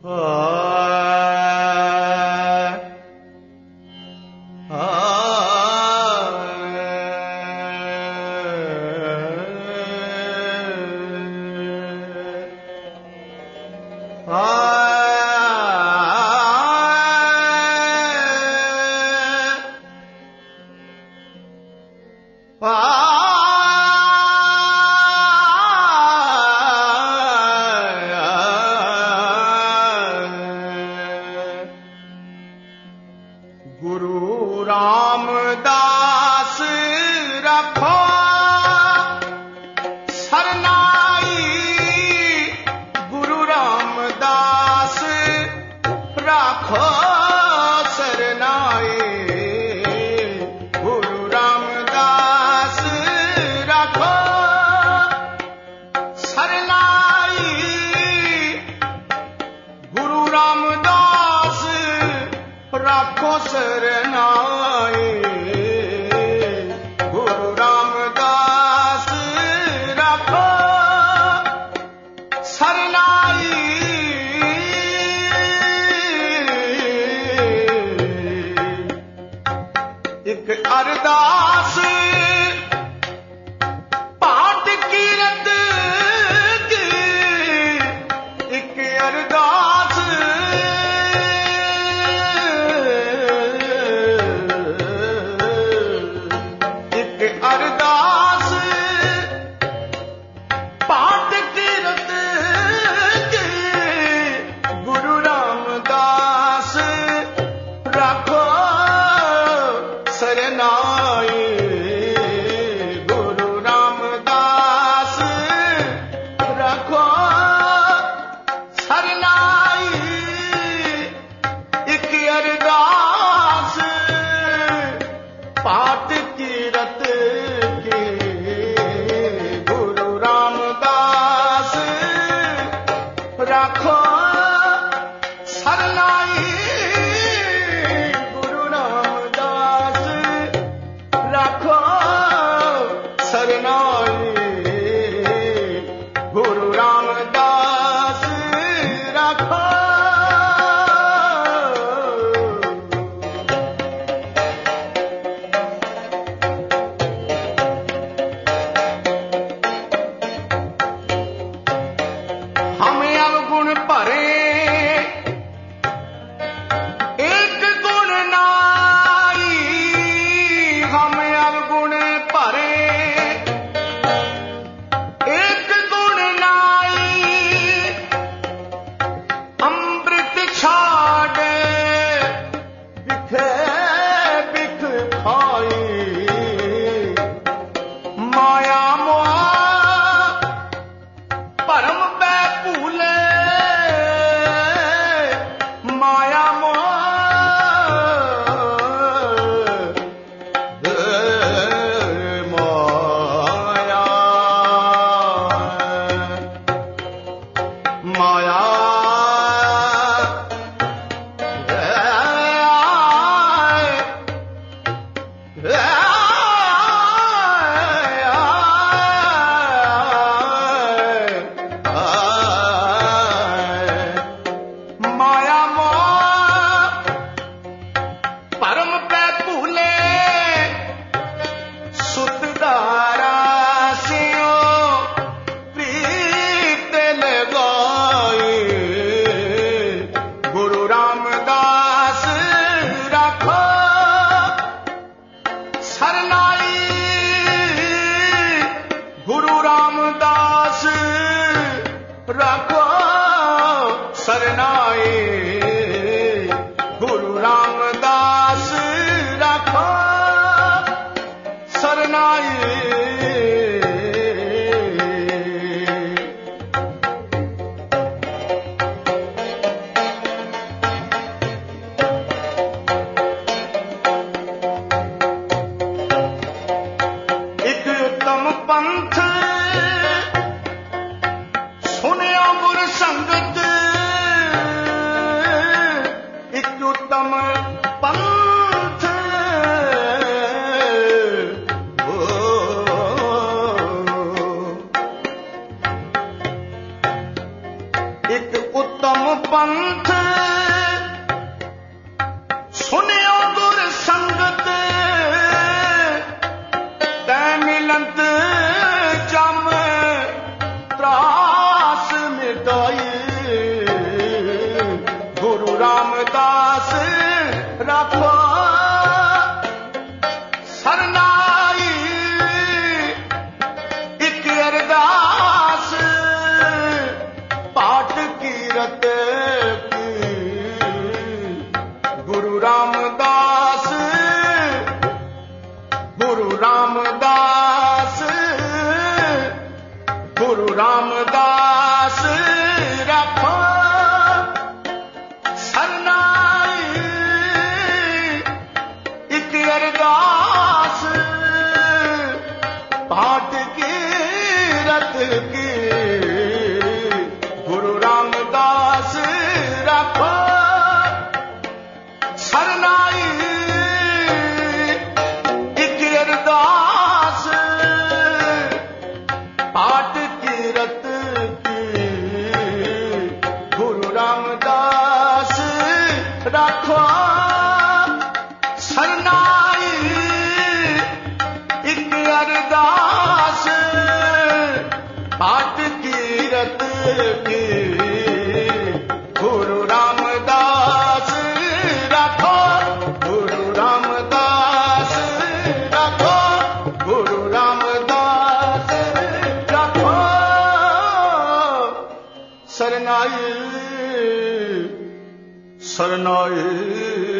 गुरु रामदास रखो सरनाई, गुरु रामदास रखो सरनाई, गुरु रामदास रखो सरनाई, गुरु रामदास रखो सरनाई, गुरु रामदास रखो सरनाई। एक अरदास पाठ कीरत की, एक अरदास अरदास पाठ कीरत की, गुरु रामदास रखो सरनाई, गुरु रामदास रखो सरनाई। एक अरदास पाठ कीरत की, गुरु रामदास रखो सरनाई, गुरु रामदास रखो सरनाई, गुरु रामदास रखो। हमें अवगुण भरे एक गुण नाई, हमें अवगुण भरे एक गुण नाई, अमृत छाड़ बिखे बिख खाई, माया मोह परम पै भूले, माया मोह माया माया मोह परम पै भूले, सुतदारा सियो प्रीत लगाई, गुरु रामदास रखो सरनाई, गुरु रामदास रखो सरनाई, गुरु रामदास रखो सरनाई। एक उत्तम पंथ सुनियो गुर संगत, उत्तम पंथ सुनियो गुर संगत तै मिलंत जम त्रास मिटाई गुरु रामदास राखो सरनाई एक अरदास पाठ कीरत की गुरु रामदास गुरु रामदास गुरु रामदास राखो सरनाई एक अरदास पाठ कीरत की गुरु रामदास राखो सरनाई एक अरदास पाठ कीरत की गुरु रामदास राखो सरनाई एक अरदास पाठ कीरत की गुरु रामदास राखो गुरु रामदास राखो गुरु रामदास राखो सरनाई सरनाई